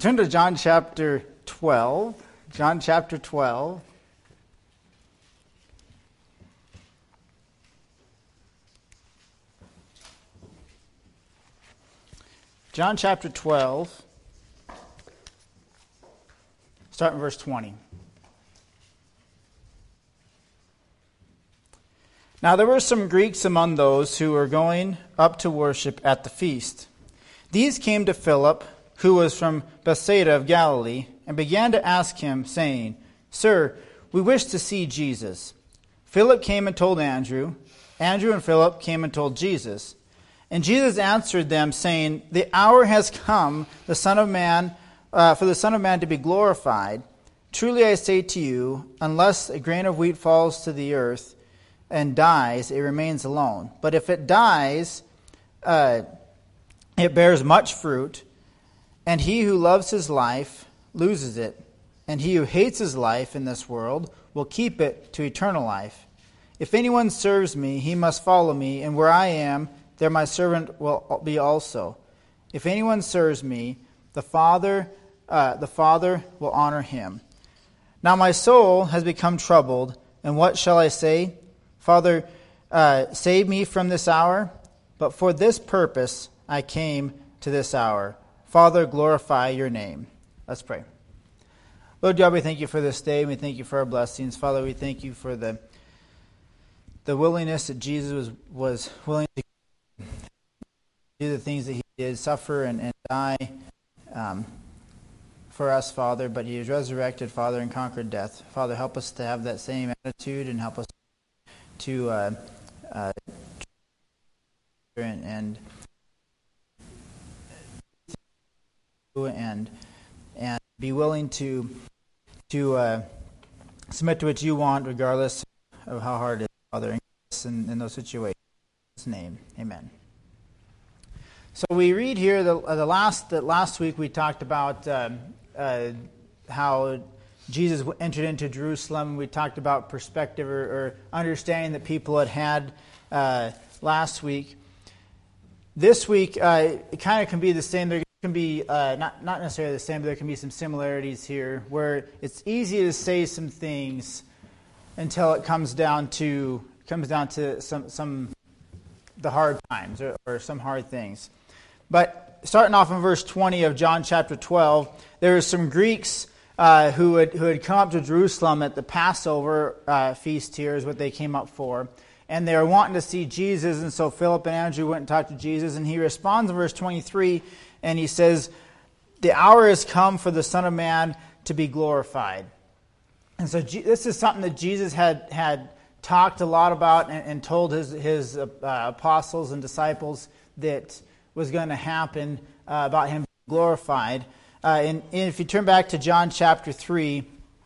Turn to John chapter 12. John chapter 12. John chapter 12, starting verse 20. Now there were some Greeks among those who were going up to worship at the feast. These came to Philip, who was from Bethsaida of Galilee, and began to ask him, saying, Sir, we wish to see Jesus. Philip came and told Andrew. Andrew and Philip came and told Jesus. And Jesus answered them, saying, The hour has come, for the Son of Man to be glorified. Truly I say to you, unless a grain of wheat falls to the earth and dies, it remains alone. But if it dies, it bears much fruit. And he who loves his life loses it, and he who hates his life in this world will keep it to eternal life. If anyone serves me, he must follow me, and where I am, there my servant will be also. If anyone serves me, the Father will honor him. Now my soul has become troubled, and what shall I say? Father, save me from this hour. But for this purpose I came to this hour. Father, glorify your name. Let's pray. Lord God, we thank you for this day. We thank you for our blessings. Father, we thank you for the willingness that Jesus was willing to do the things that he did, suffer and die for us, Father. But he was resurrected, Father, and conquered death. Father, help us to have that same attitude and help us to and be willing to submit to what you want, regardless of how hard it is, Father, in those situations. In His name, amen. So we read here last week we talked about how Jesus entered into Jerusalem. We talked about perspective or understanding that people had last week. This week it kind of can be the same. There can be not necessarily the same, but there can be some similarities here where it's easy to say some things until it comes down to some the hard times or some hard things. But starting off in verse 20 of John chapter 12, there were some Greeks who had come up to Jerusalem at the Passover feast here is what they came up for. And they were wanting to see Jesus, and so Philip and Andrew went and talked to Jesus, and he responds in verse 23, and he says, the hour has come for the Son of Man to be glorified. And so this is something that Jesus had talked a lot about and told his apostles and disciples that was going to happen about him being glorified. And if you turn back to John chapter 3,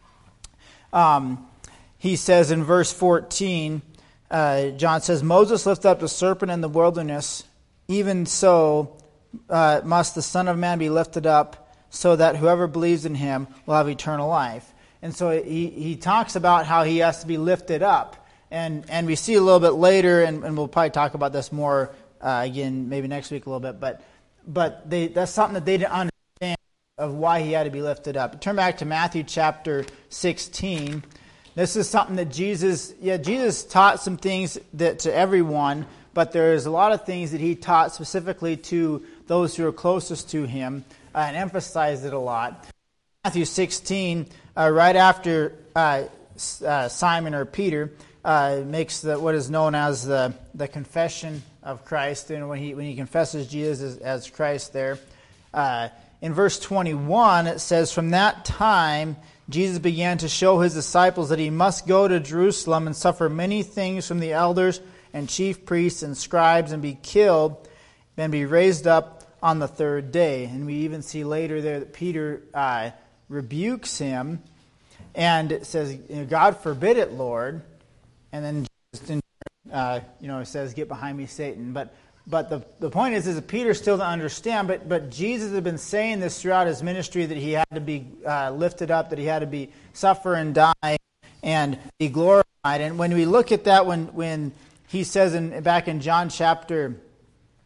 he says in verse 14, John says, Moses lifted up the serpent in the wilderness, even so must the Son of Man be lifted up, so that whoever believes in him will have eternal life. And so he talks about how he has to be lifted up. And we see a little bit later, and we'll probably talk about this more again maybe next week a little bit, but that's something that they didn't understand of why he had to be lifted up. Turn back to Matthew chapter 16. This is something that Jesus taught some things that to everyone, but there's a lot of things that he taught specifically to those who are closest to him and emphasized it a lot. Matthew 16, right after Simon or Peter makes what is known as the confession of Christ, and when he confesses Jesus as Christ there, in verse 21 it says, From that time Jesus began to show his disciples that he must go to Jerusalem and suffer many things from the elders and chief priests and scribes and be killed and be raised up on the third day. And we even see later there that Peter rebukes him, and it says, God forbid it, Lord. And then it says, get behind me, Satan. But the point is that Peter still didn't understand, but Jesus had been saying this throughout his ministry, that he had to be lifted up, that he had to be suffer and die and be glorified. And when we look at that, when he says back in John chapter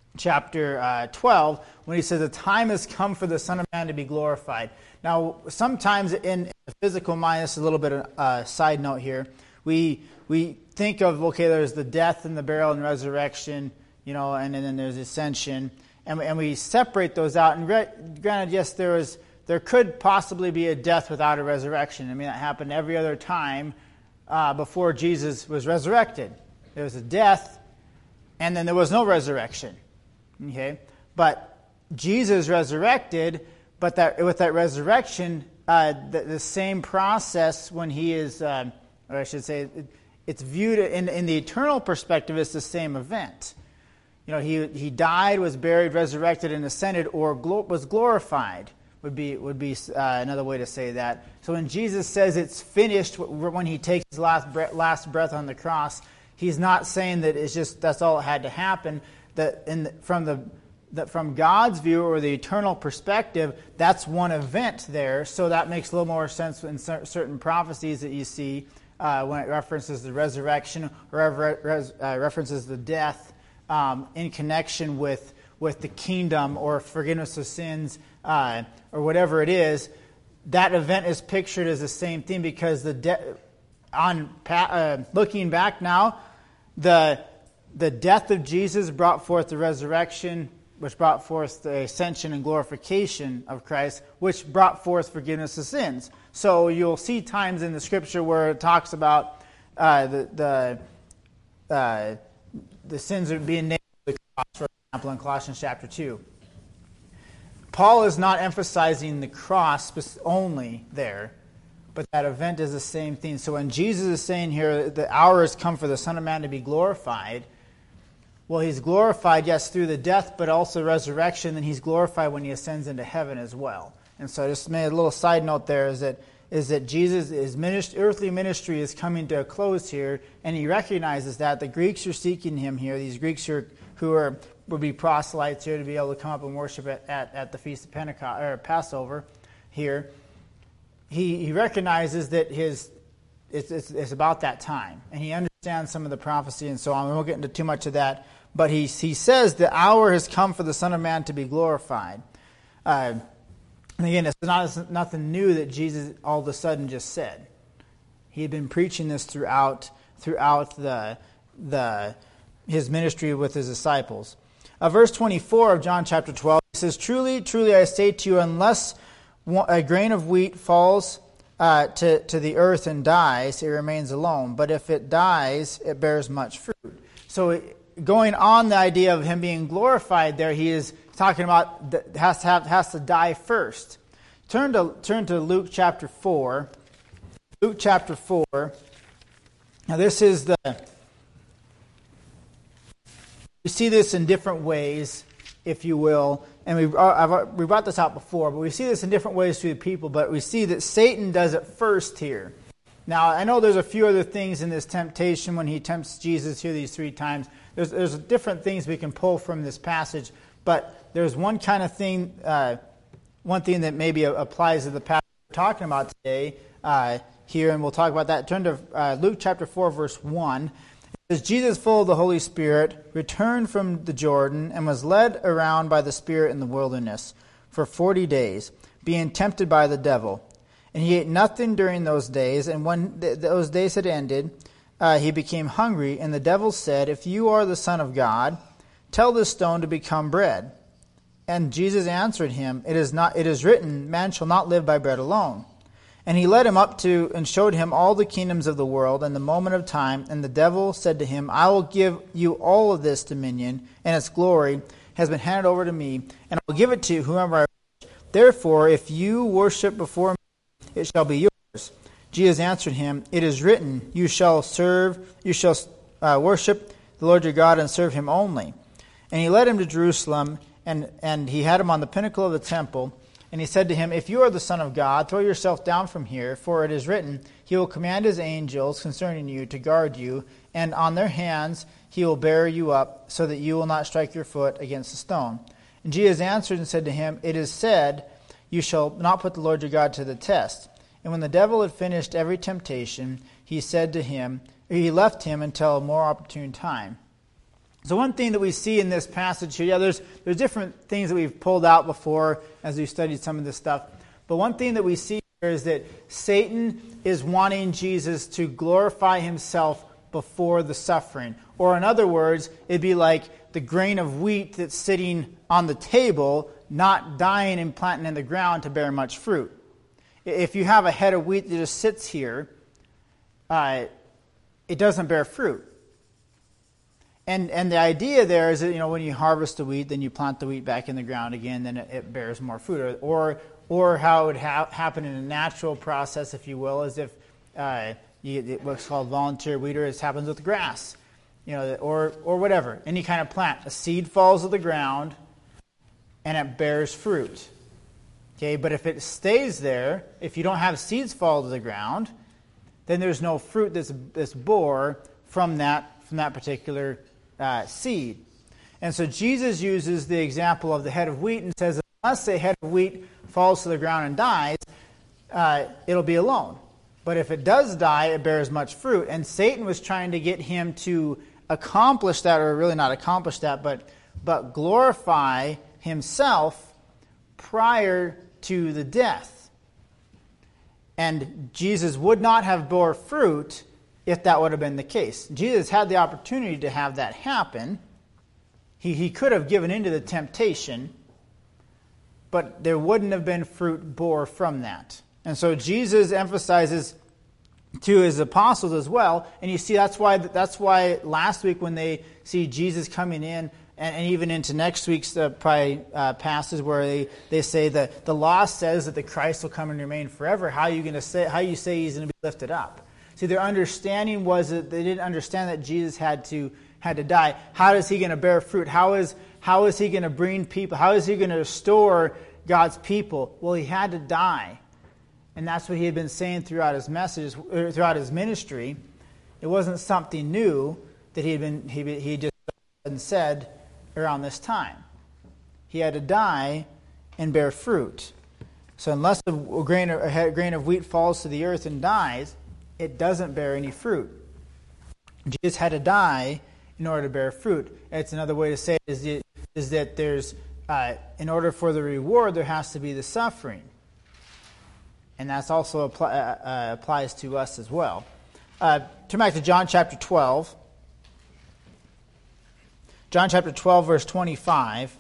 chapter 12, when he says, the time has come for the Son of Man to be glorified. Now, sometimes in the physical mind, this is a little bit of a side note here, we think of, okay, there's the death and the burial and resurrection, and then there's ascension, and we separate those out. And granted, yes, there could possibly be a death without a resurrection. I mean, that happened every other time before Jesus was resurrected. There was a death, and then there was no resurrection. Okay, but Jesus resurrected, but with that resurrection, the same process when he is, or I should say, it's viewed in the eternal perspective as the same event. He died, was buried, resurrected, and ascended, or was glorified. Would be another way to say that. So when Jesus says it's finished, when he takes his last breath on the cross, he's not saying that it's just that's all that had to happen. That from God's view or the eternal perspective, that's one event there. So that makes a little more sense in certain prophecies that you see when it references the resurrection or references the death in connection with the kingdom or forgiveness of sins or whatever it is. That event is pictured as the same thing because looking back now, the death of Jesus brought forth the resurrection, which brought forth the ascension and glorification of Christ, which brought forth forgiveness of sins. So you'll see times in the Scripture where it talks about the sins being nailed to the cross, for example, in Colossians chapter 2. Paul is not emphasizing the cross only there, but that event is the same thing. So when Jesus is saying here, the hour has come for the Son of Man to be glorified, well, he's glorified, yes, through the death, but also resurrection, and he's glorified when he ascends into heaven as well. And so I just made a little side note there is that Jesus' earthly ministry is coming to a close here, and he recognizes that. The Greeks are seeking him here, these Greeks who would be proselytes here to be able to come up and worship at the Feast of Pentecost, or Passover here. He recognizes that it's about that time, and he understands some of the prophecy and so on. We won't get into too much of that. But he says the hour has come for the Son of Man to be glorified. And again, it's nothing new that Jesus all of a sudden just said. He had been preaching this throughout his ministry with his disciples. Verse 24 of John chapter 12, he says, "Truly, truly, I say to you, unless a grain of wheat falls to the earth and dies, it remains alone. But if it dies, it bears much fruit." So going on the idea of him being glorified there, he is talking about that has to die first. Turn to Luke chapter 4. Luke chapter 4. Now this is we see this in different ways, if you will, and we brought this out before, but we see this in different ways through the people, but we see that Satan does it first here. Now, I know there's a few other things in this temptation when he tempts Jesus here these 3 times. There's different things we can pull from this passage, but there's one kind of thing, one thing that maybe applies to the passage we're talking about today here, and we'll talk about that. Turn to Luke chapter 4, verse 1. It says, "Jesus, full of the Holy Spirit, returned from the Jordan and was led around by the Spirit in the wilderness for 40 days, being tempted by the devil. And he ate nothing during those days, and when those days had ended, he became hungry, and the devil said, 'If you are the Son of God, tell this stone to become bread.' And Jesus answered him, 'It is written, man shall not live by bread alone.' And he led him up to and showed him all the kingdoms of the world in the moment of time. And the devil said to him, 'I will give you all of this dominion, and its glory has been handed over to me, and I will give it to whomever I wish. Therefore, if you worship before me, it shall be yours.' Jesus answered him, 'It is written, you shall worship the Lord your God and serve him only.' And he led him to Jerusalem, and he had him on the pinnacle of the temple. And he said to him, 'If you are the Son of God, throw yourself down from here, for it is written, he will command his angels concerning you to guard you, and on their hands he will bear you up, so that you will not strike your foot against a stone.' And Jesus answered and said to him, 'It is said, you shall not put the Lord your God to the test.' And when the devil had finished every temptation, he left him until a more opportune time. So one thing that we see in this passage here, there's different things that we've pulled out before as we've studied some of this stuff. But one thing that we see here is that Satan is wanting Jesus to glorify himself before the suffering. Or in other words, it'd be like the grain of wheat that's sitting on the table, not dying and planting in the ground to bear much fruit. If you have a head of wheat that just sits here, it doesn't bear fruit. And the idea there is that, when you harvest the wheat, then you plant the wheat back in the ground again, then it bears more fruit. Or how it would happen in a natural process, if you will, is if what's called volunteer weeder, it happens with grass, or whatever. Any kind of plant. A seed falls to the ground, and it bears fruit. Okay, but if it stays there, if you don't have seeds fall to the ground, then there's no fruit that's bore from that particular seed. And so Jesus uses the example of the head of wheat and says, unless a head of wheat falls to the ground and dies, it'll be alone. But if it does die, it bears much fruit. And Satan was trying to get him to accomplish that, or really not accomplish that, but glorify himself prior to the death. And Jesus would not have bore fruit if that would have been the case. Jesus had the opportunity to have that happen. He could have given into the temptation, but there wouldn't have been fruit bore from that. And so Jesus emphasizes to his apostles as well, and you see that's why last week when they see Jesus coming in, and even into next week's passage where they say that the law says that the Christ will come and remain forever. How you say he's going to be lifted up? See, their understanding was that they didn't understand that Jesus had to die. How is he going to bear fruit? How is he going to bring people? How is he going to restore God's people? Well, he had to die. And that's what he had been saying throughout his messages, throughout his ministry. It wasn't something new that he just said around this time. He had to die and bear fruit. So unless a grain of wheat falls to the earth and dies, it doesn't bear any fruit. Jesus had to die in order to bear fruit. It's another way to say it is that there's in order for the reward, there has to be the suffering. And that's also applies to us as well. Turn back to John chapter 12. John chapter 12, verse 25.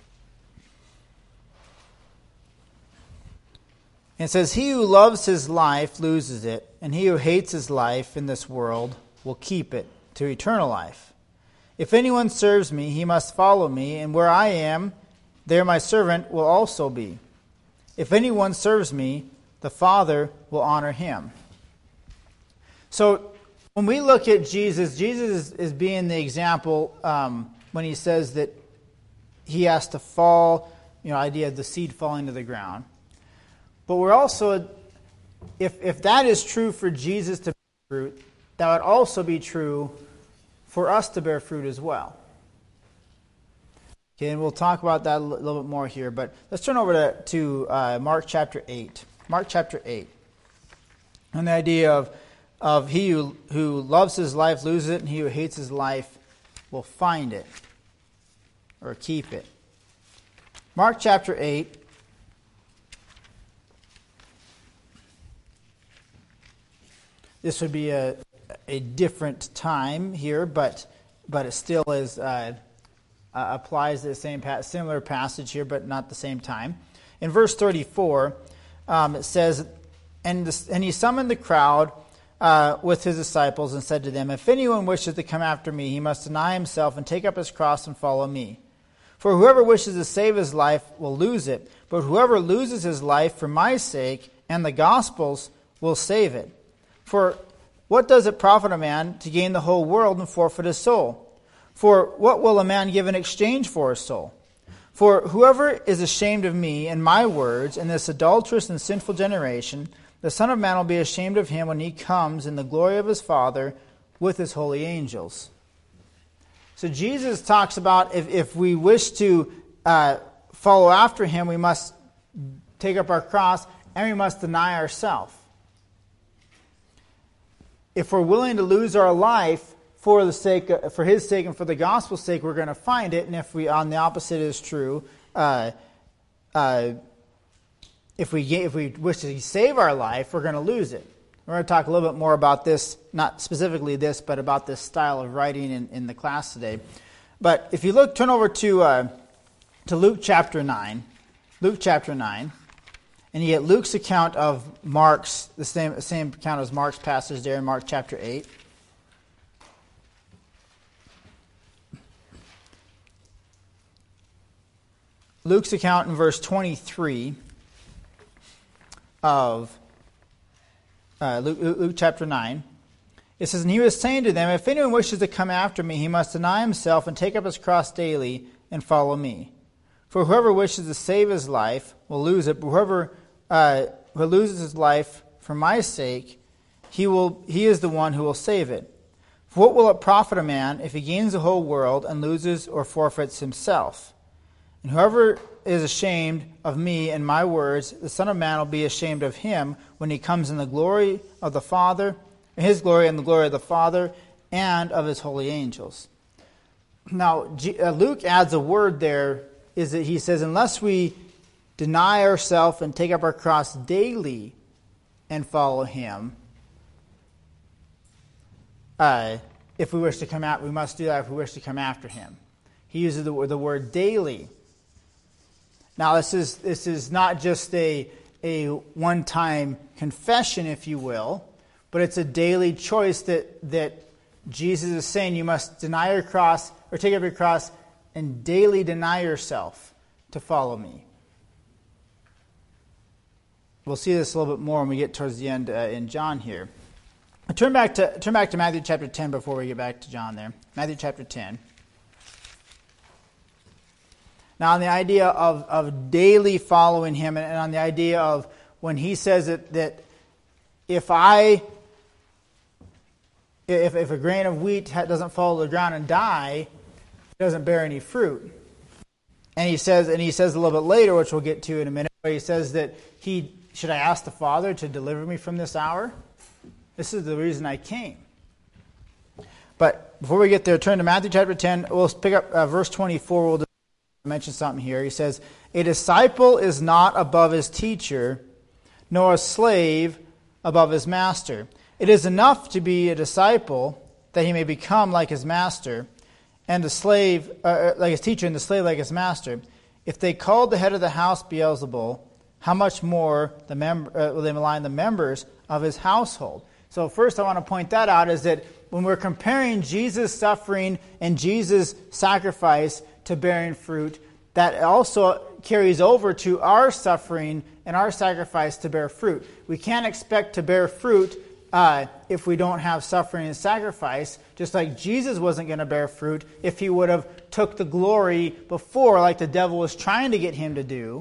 It says, "He who loves his life loses it, and he who hates his life in this world will keep it to eternal life. If anyone serves me, he must follow me, and where I am, there my servant will also be. If anyone serves me, the Father will honor him." So when we look at Jesus is being the example when he says that he has to fall, idea of the seed falling to the ground. But we're also, if that is true for Jesus to bear fruit, that would also be true for us to bear fruit as well. Okay, and we'll talk about that a little bit more here. But let's turn over to Mark chapter 8. Mark chapter 8. And the idea of he who loves his life loses it, and he who hates his life will find it or keep it. Mark chapter 8. This would be a different time here, but it still is applies to the same similar passage here, but not the same time. In verse 34, it says, and he summoned the crowd with his disciples and said to them, "If anyone wishes to come after me, he must deny himself and take up his cross and follow me. For whoever wishes to save his life will lose it, but whoever loses his life for my sake and the gospel's will save it. For what does it profit a man to gain the whole world and forfeit his soul? For what will a man give in exchange for his soul? For whoever is ashamed of me and my words in this adulterous and sinful generation, the Son of Man will be ashamed of him when he comes in the glory of his Father with his holy angels." So Jesus talks about if we wish to follow after him, we must take up our cross and we must deny ourselves. If we're willing to lose our life for his sake and for the gospel's sake, we're going to find it. And if we, on the opposite is true, if we wish to save our life, we're going to lose it. We're going to talk a little bit more about this, not specifically this, but about this style of writing in the class today. But if you turn over to Luke chapter 9. Luke chapter 9. And you get Luke's account of Mark's, the same account as Mark's passage there in Mark chapter 8. Luke's account in verse 23 of Luke chapter 9. It says, "And he was saying to them, if anyone wishes to come after me, he must deny himself and take up his cross daily and follow me. For whoever wishes to save his life will lose it, but whoever who loses his life for my sake, he is the one who will save it. For what will it profit a man if he gains the whole world and loses or forfeits himself? And whoever is ashamed of me and my words, the Son of Man will be ashamed of him when he comes in the glory of the Father, his glory and the glory of the Father, and of his holy angels." Now, Luke adds a word there, is that he says, unless we deny ourselves and take up our cross daily and follow him, if we wish to come out, we must do that if we wish to come after him. He uses the word daily. Now, this is not just a one-time confession, if you will, but it's a daily choice that Jesus is saying you must deny your cross or take up your cross and daily deny yourself to follow me. We'll see this a little bit more when we get towards the end in John here. Turn back to Matthew chapter 10 before we get back to John there. Matthew chapter 10. Now, on the idea of daily following him, and on the idea of when he says that if a grain of wheat doesn't fall to the ground and die, it doesn't bear any fruit. And he says a little bit later, which we'll get to in a minute, where he says that should I ask the Father to deliver me from this hour? This is the reason I came. But before we get there, turn to Matthew chapter 10. We'll pick up verse 24. We'll just mention something here. He says, "A disciple is not above his teacher, nor a slave above his master. It is enough to be a disciple that he may become like his master, and a slave like his teacher, and the slave like his master. If they called the head of the house Beelzebul, how much more will they malign the members of his household?" So first I want to point that out, is that when we're comparing Jesus' suffering and Jesus' sacrifice to bearing fruit, that also carries over to our suffering and our sacrifice to bear fruit. We can't expect to bear fruit if we don't have suffering and sacrifice, just like Jesus wasn't going to bear fruit if he would have took the glory before, like the devil was trying to get him to do,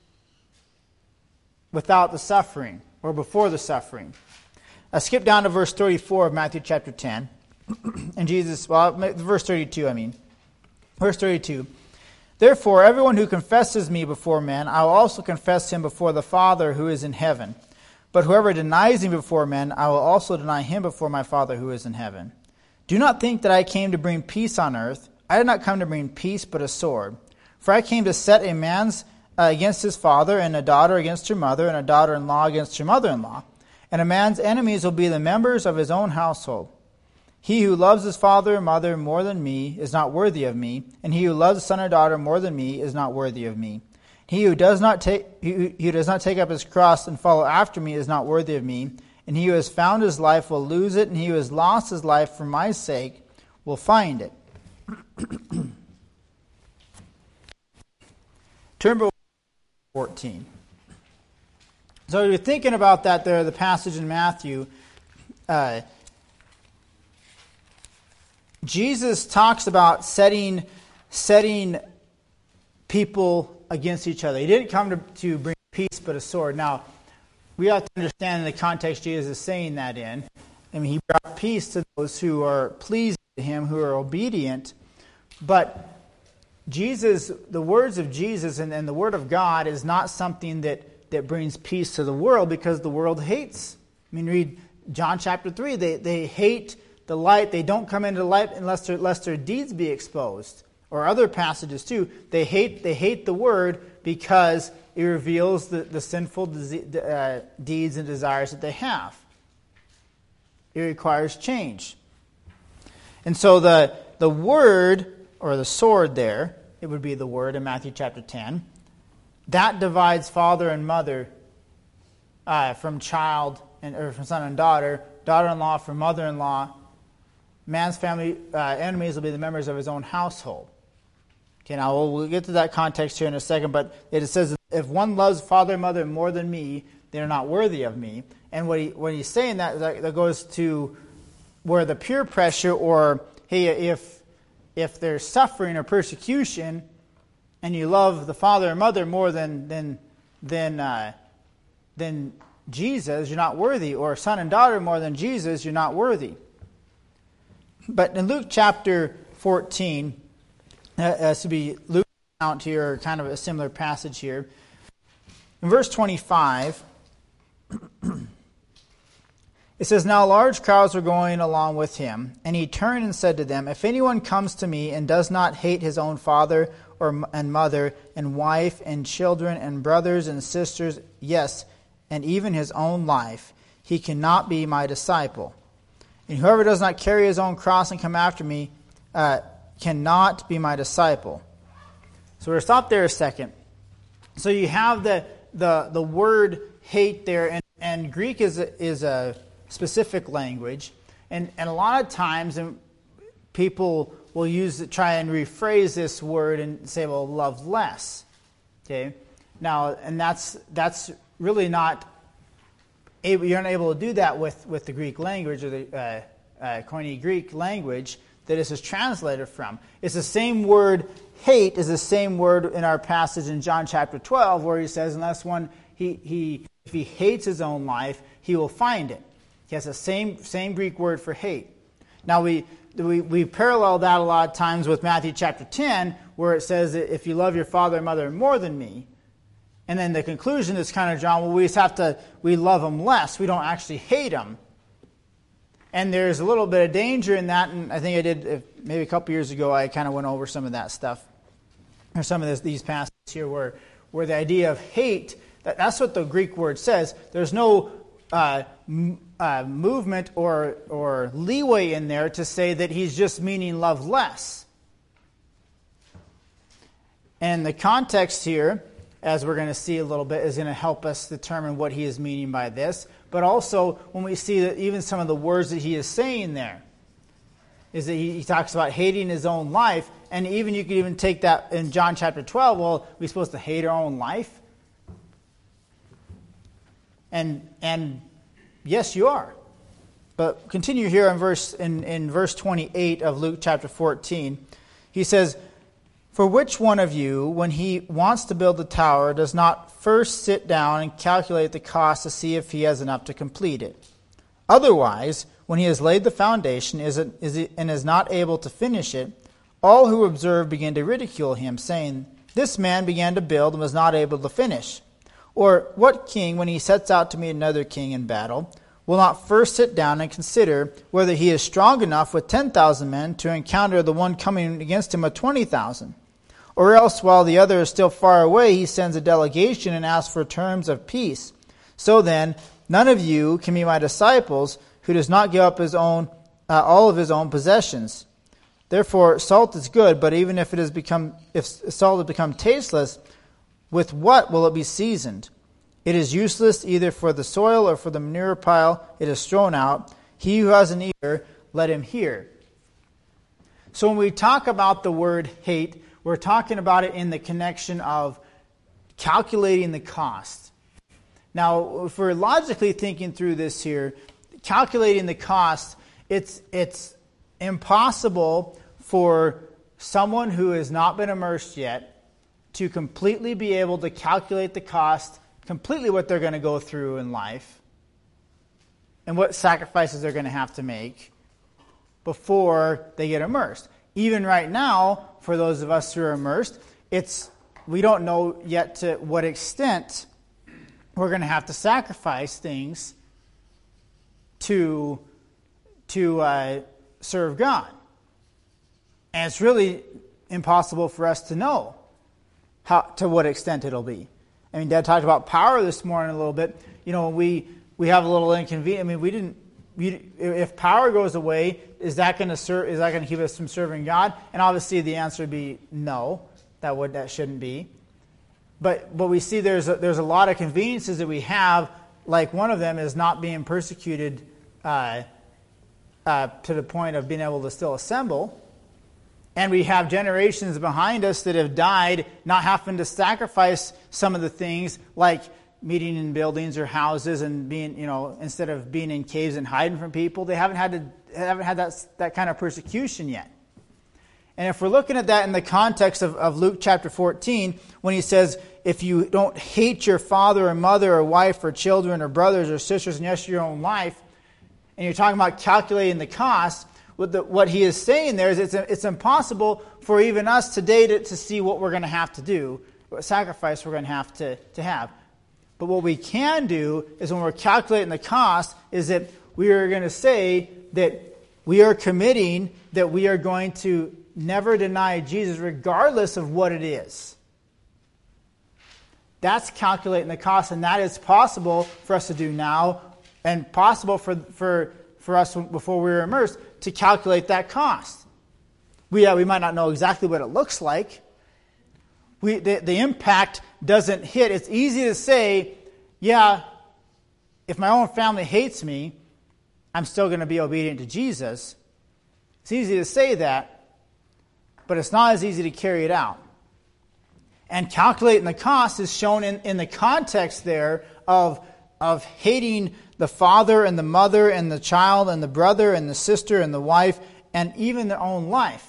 without the suffering, or before the suffering. Skip down to verse 34 of Matthew chapter 10. And verse 32, Verse 32. "Therefore, everyone who confesses me before men, I will also confess him before the Father who is in heaven. But whoever denies me before men, I will also deny him before my Father who is in heaven. Do not think that I came to bring peace on earth. I did not come to bring peace, but a sword. For I came to set a man's against his father, and a daughter against her mother, and a daughter-in-law against her mother-in-law. And a man's enemies will be the members of his own household. He who loves his father or mother more than me is not worthy of me, and he who loves a son or daughter more than me is not worthy of me. He who does not take up his cross and follow after me is not worthy of me, and he who has found his life will lose it, and he who has lost his life for my sake will find it." Turn to 14. So you're thinking about that there, the passage in Matthew. Jesus talks about setting people against each other. He didn't come to bring peace but a sword. Now, we have to understand in the context Jesus is saying that in. He brought peace to those who are pleasing to him, who are obedient. But Jesus, the words of Jesus and the Word of God is not something that brings peace to the world, because the world hates. Read John chapter 3. They hate the light, they don't come into the light unless their deeds be exposed. Or other passages too, they hate the word because it reveals the sinful deeds and desires that they have. It requires change. And so the word, or the sword there, it would be the word in Matthew chapter 10, that divides father and mother from child, or from son and daughter, daughter-in-law from mother-in-law. Man's family enemies will be the members of his own household. Okay, now we'll get to that context here in a second, but it says, if one loves father and mother more than me, they're not worthy of me. And when he's saying that goes to where the peer pressure, or hey, if there's suffering or persecution, and you love the father and mother more than Jesus, you're not worthy. Or son and daughter more than Jesus, you're not worthy. But in Luke chapter 14, to be Luke's account here, kind of a similar passage here. In verse 25, it says, Now large crowds were going along with him, and he turned and said to them, If anyone comes to me and does not hate his own father and mother and wife and children and brothers and sisters, yes, and even his own life, he cannot be my disciple. And whoever does not carry his own cross and come after me cannot be my disciple. So we're going to stop there a second. So you have the word hate there, and Greek is a specific language, and a lot of times people will try and rephrase this word and say, well, love less. Okay, now, and that's really not. You're not able to do that with the Greek language, or the Koine Greek language that this is translated from. It's the same word, hate, is the same word in our passage in John chapter 12, where he says, unless one if he hates his own life, he will find it. He has the same Greek word for hate. Now we parallel that a lot of times with Matthew chapter 10, where it says that if you love your father and mother more than me, and then the conclusion is kind of drawn, well, we love them less. We don't actually hate them. And there's a little bit of danger in that, and I think I did, maybe a couple years ago, I kind of went over some of that stuff, or some of these passages here where the idea of hate, that's what the Greek word says. There's no movement or leeway in there to say that he's just meaning love less. And the context here, as we're going to see a little bit, is going to help us determine what he is meaning by this. But also, when we see that even some of the words that he is saying there, is that he talks about hating his own life, and even you could even take that in John chapter 12, well, we're supposed to hate our own life? And yes, you are. But continue here in verse 28 of Luke chapter 14. He says, For which one of you, when he wants to build a tower, does not first sit down and calculate the cost to see if he has enough to complete it? Otherwise, when he has laid the foundation and is not able to finish it, all who observe begin to ridicule him, saying, This man began to build and was not able to finish. Or what king, when he sets out to meet another king in battle, will not first sit down and consider whether he is strong enough with 10,000 men to encounter the one coming against him with 20,000? Or else, while the other is still far away, he sends a delegation and asks for terms of peace. So then, none of you can be my disciples who does not give up all of his own possessions. Therefore, salt is good, but even if salt has become tasteless, with what will it be seasoned? It is useless either for the soil or for the manure pile. It is thrown out. He who has an ear, let him hear. So when we talk about the word hate, we're talking about it in the connection of calculating the cost. Now, if we're logically thinking through this here, calculating the cost, it's impossible for someone who has not been immersed yet to completely be able to calculate the cost, completely what they're going to go through in life, and what sacrifices they're going to have to make before they get immersed. Even right now, for those of us who are immersed, we don't know yet to what extent we're going to have to sacrifice things to serve God. And it's really impossible for us to know to what extent it'll be. I mean, Dad talked about power this morning a little bit. You know, we have a little inconvenience. I mean, if power goes away, is that going to keep us from serving God? And obviously, the answer would be no. That shouldn't be. But we see there's a lot of conveniences that we have. Like one of them is not being persecuted to the point of being able to still assemble. And we have generations behind us that have died, not having to sacrifice some of the things like meeting in buildings or houses and being, instead of being in caves and hiding from people, they haven't had that kind of persecution yet. And if we're looking at that in the context of Luke chapter 14, when he says, if you don't hate your father or mother or wife or children or brothers or sisters, and yes, your own life, and you're talking about calculating the cost, what he is saying there is it's impossible for even us today to see what we're going to have to do, what sacrifice we're going to have. But what we can do is when we're calculating the cost is that we are going to say that we are committing that we are going to never deny Jesus regardless of what it is. That's calculating the cost, and that is possible for us to do now and possible for us before we were immersed to calculate that cost. We might not know exactly what it looks like. The impact doesn't hit. It's easy to say, yeah, if my own family hates me, I'm still going to be obedient to Jesus. It's easy to say that, but it's not as easy to carry it out. And calculating the cost is shown in the context there of hating the father and the mother and the child and the brother and the sister and the wife and even their own life.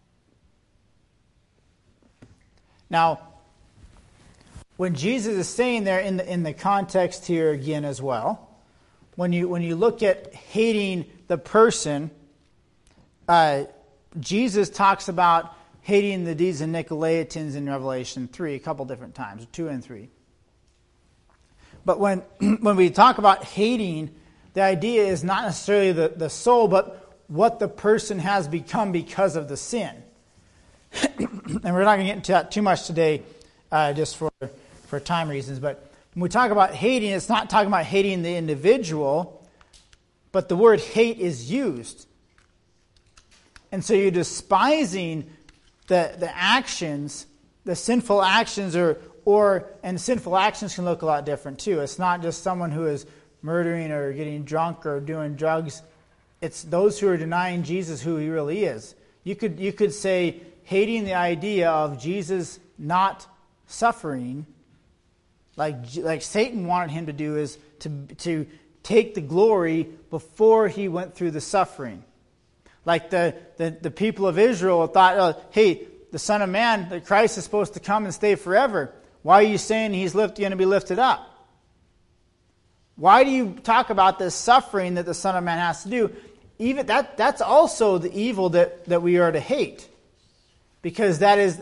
Now, when Jesus is saying there in the context here again as well, when you look at hating the person, Jesus talks about hating the deeds of Nicolaitans in Revelation 3 a couple different times, 2 and 3. But when we talk about hating, the idea is not necessarily the soul, but what the person has become because of the sin. And we're not going to get into that too much today, just for time reasons. But when we talk about hating, it's not talking about hating the individual, but the word hate is used. And so you're despising the actions, the sinful actions, and sinful actions can look a lot different too. It's not just someone who is murdering or getting drunk or doing drugs. It's those who are denying Jesus who he really is. You could say hating the idea of Jesus not suffering, like Satan wanted him to do, is to take the glory before he went through the suffering. Like the people of Israel thought, hey, the Son of Man, that Christ is supposed to come and stay forever. Why are you saying he's going to be lifted up? Why do you talk about this suffering that the Son of Man has to do? Even that's also the evil that we are to hate. Because that is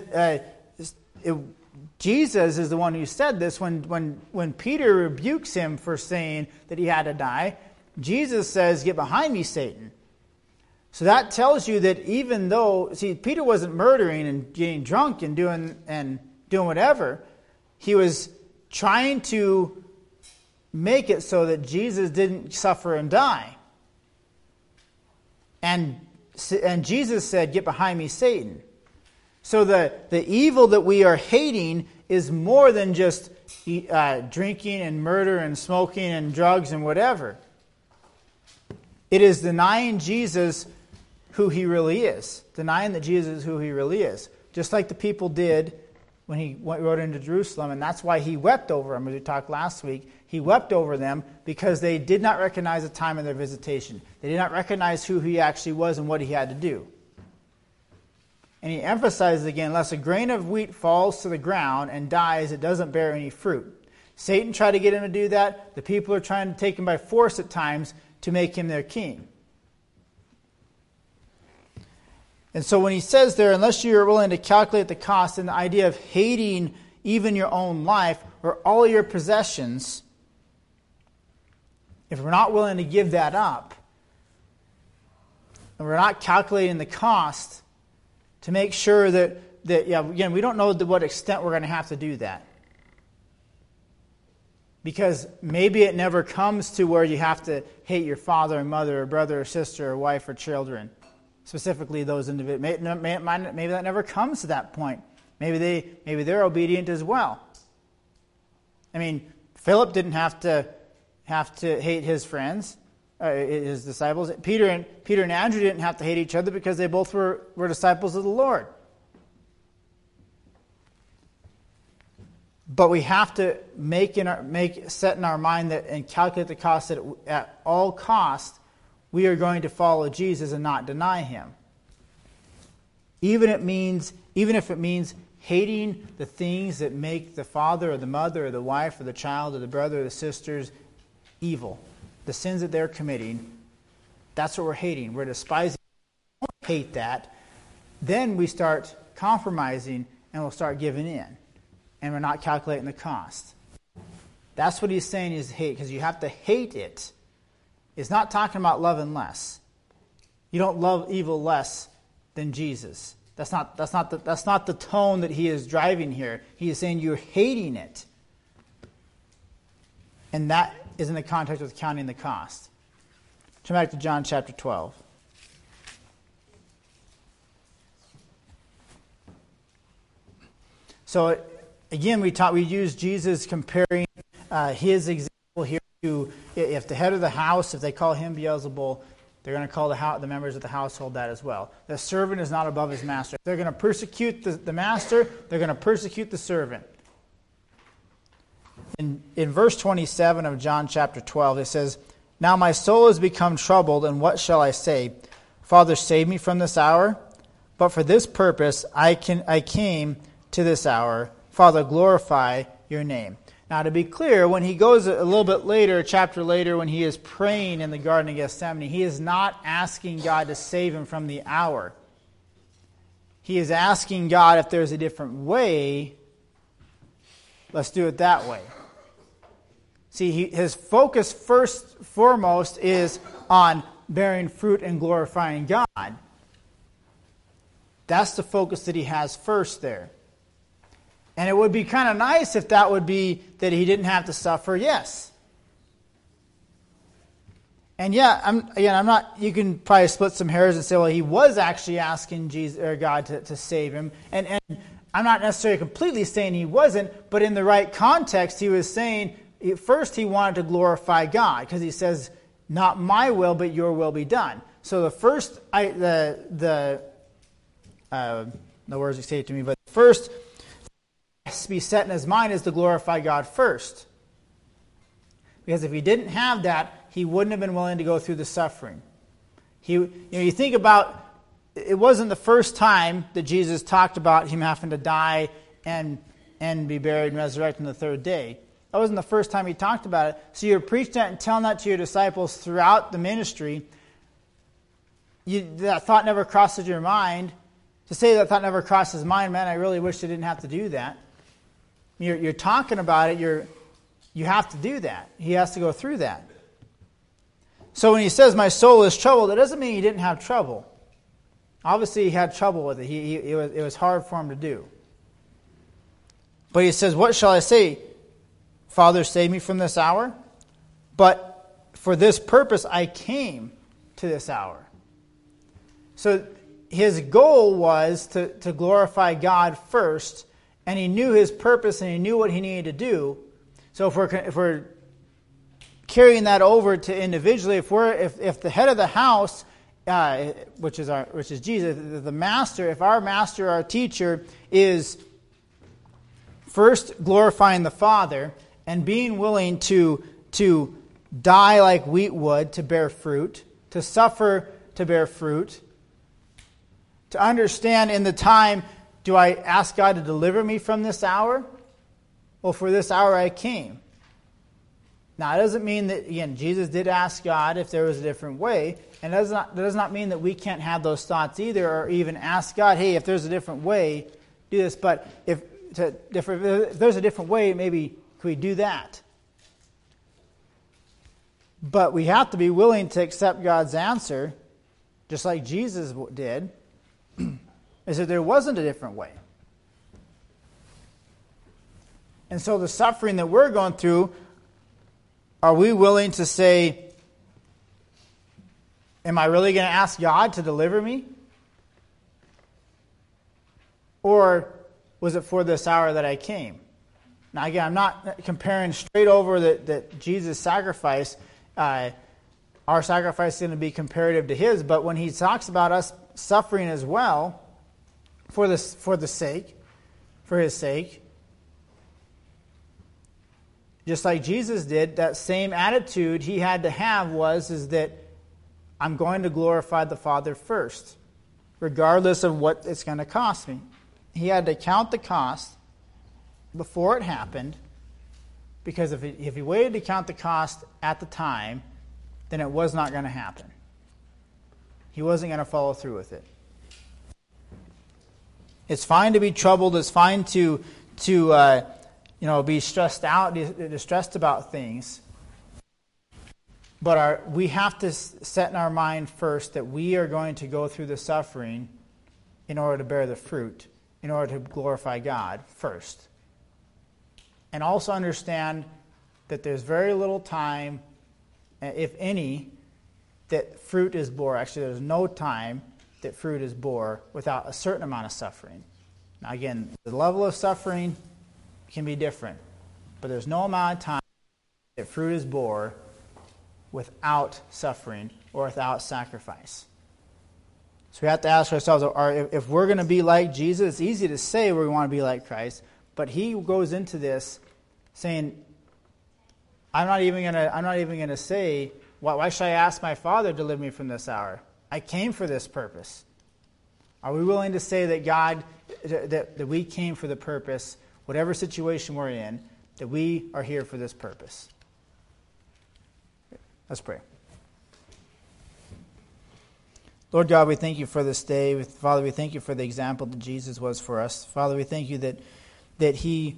Jesus is the one who said this when Peter rebukes him for saying that he had to die. Jesus says, "Get behind me, Satan." So that tells you that even though, Peter wasn't murdering and getting drunk and doing whatever, he was trying to make it so that Jesus didn't suffer and die. And Jesus said, "Get behind me, Satan." So the evil that we are hating is more than just drinking and murder and smoking and drugs and whatever. It is denying Jesus who he really is. Denying that Jesus is who he really is. Just like the people did when he rode into Jerusalem, and that's why he wept over them, as we talked last week. He wept over them because they did not recognize the time of their visitation. They did not recognize who he actually was and what he had to do. And he emphasizes again, unless a grain of wheat falls to the ground and dies, it doesn't bear any fruit. Satan tried to get him to do that. The people are trying to take him by force at times to make him their king. And so when he says there, unless you are willing to calculate the cost, and the idea of hating even your own life or all your possessions, if we're not willing to give that up, and we're not calculating the cost to make sure that again, we don't know to what extent we're going to have to do that. Because maybe it never comes to where you have to hate your father and mother or brother or sister or wife or children. Specifically those individuals. Maybe that never comes to that point. Maybe they're obedient as well. I mean, Philip didn't have to hate his friends, his disciples. Peter and Andrew didn't have to hate each other because they both were disciples of the Lord. But we have to set in our mind that and calculate the cost that at all costs we are going to follow Jesus and not deny him. Even if it means hating the things that make the father or the mother or the wife or the child or the brother or the sisters evil. The sins that they're committing, that's what we're hating. We're despising. We don't hate that. Then we start compromising and we'll start giving in. And we're not calculating the cost. That's what he's saying is hate, because you have to hate it. It's not talking about loving less. You don't love evil less than Jesus. That's not the tone that he is driving here. He is saying you're hating it. And that is in the context of counting the cost. Turn back to John chapter 12. So again, we use Jesus comparing his example here to, if the head of the house, if they call him Beelzebul, they're going to call the members of the household that as well. The servant is not above his master. If they're going to persecute the master, they're going to persecute the servant. In verse 27 of John chapter 12, it says, "Now my soul has become troubled, and what shall I say? Father, save me from this hour. But for this purpose I came to this hour. Father, glorify your name." Now, to be clear, when he goes a little bit later, a chapter later, when he is praying in the Garden of Gethsemane, he is not asking God to save him from the hour. He is asking God, if there's a different way, let's do it that way. See, his focus foremost is on bearing fruit and glorifying God. That's the focus that he has first there. And it would be kind of nice if that would be that he didn't have to suffer, yes. And I'm not, you can probably split some hairs and say, well, he was actually asking Jesus or God to save him. And I'm not necessarily completely saying he wasn't, but in the right context, he was saying, first he wanted to glorify God, because he says, not my will, but your will be done. So the first, the words escape to me, but first to be set in his mind is to glorify God first. Because if he didn't have that, he wouldn't have been willing to go through the suffering. You think about, it wasn't the first time that Jesus talked about him having to die and be buried and resurrect on the third day. That wasn't the first time he talked about it. So you're preaching that and telling that to your disciples throughout the ministry. That thought never crosses your mind. To say that thought never crossed his mind, man, I really wish I didn't have to do that. You're talking about it, you have to do that. He has to go through that. So when he says, my soul is troubled, it doesn't mean he didn't have trouble. Obviously he had trouble with it. It was hard for him to do. But he says, what shall I say? Father, save me from this hour. But for this purpose I came to this hour. So his goal was to glorify God first, and he knew his purpose and he knew what he needed to do. So if we're carrying that over to individually, if the head of the house, which is Jesus, the master, if our master, our teacher, is first glorifying the Father and being willing to die like wheat would to bear fruit, to suffer to bear fruit, to understand in the time, do I ask God to deliver me from this hour? Well, for this hour I came. Now, it doesn't mean that, again, Jesus did ask God if there was a different way, and that does not mean that we can't have those thoughts either, or even ask God, hey, if there's a different way, do this. But if there's a different way, maybe could we do that? But we have to be willing to accept God's answer, just like Jesus did, is that there wasn't a different way. And so the suffering that we're going through, are we willing to say, am I really going to ask God to deliver me? Or was it for this hour that I came? Now again, I'm not comparing straight over that Jesus' sacrifice, our sacrifice is going to be comparative to his, but when he talks about us suffering as well for his sake, just like Jesus did, that same attitude he had to have is that I'm going to glorify the Father first, regardless of what it's going to cost me. He had to count the cost before it happened, because if he waited to count the cost at the time, then it was not going to happen. He wasn't going to follow through with it. It's fine to be troubled. It's fine to be stressed out, distressed about things. But we have to set in our mind first that we are going to go through the suffering in order to bear the fruit, in order to glorify God first. And also understand that there's very little time, if any, that fruit is bore. Actually, there's no time that fruit is bore without a certain amount of suffering. Now again, the level of suffering can be different, but there's no amount of time that fruit is bore without suffering or without sacrifice. So we have to ask ourselves, if we're going to be like Jesus, it's easy to say we want to be like Christ, but he goes into this saying, I'm not even going to say, why should I ask my Father to deliver me from this hour? I came for this purpose. Are we willing to say that we came for the purpose, whatever situation we're in, that we are here for this purpose? Let's pray. Lord God, we thank you for this day. Father, we thank you for the example that Jesus was for us. Father, we thank you that he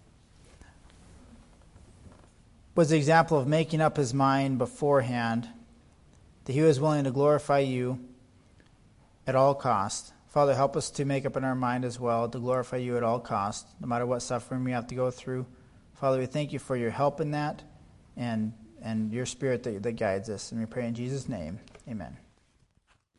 was the example of making up his mind beforehand, that he was willing to glorify you at all cost. Father, help us to make up in our mind as well to glorify you at all cost, no matter what suffering we have to go through. Father, we thank you for your help in that and your Spirit that guides us. And we pray in Jesus' name, amen.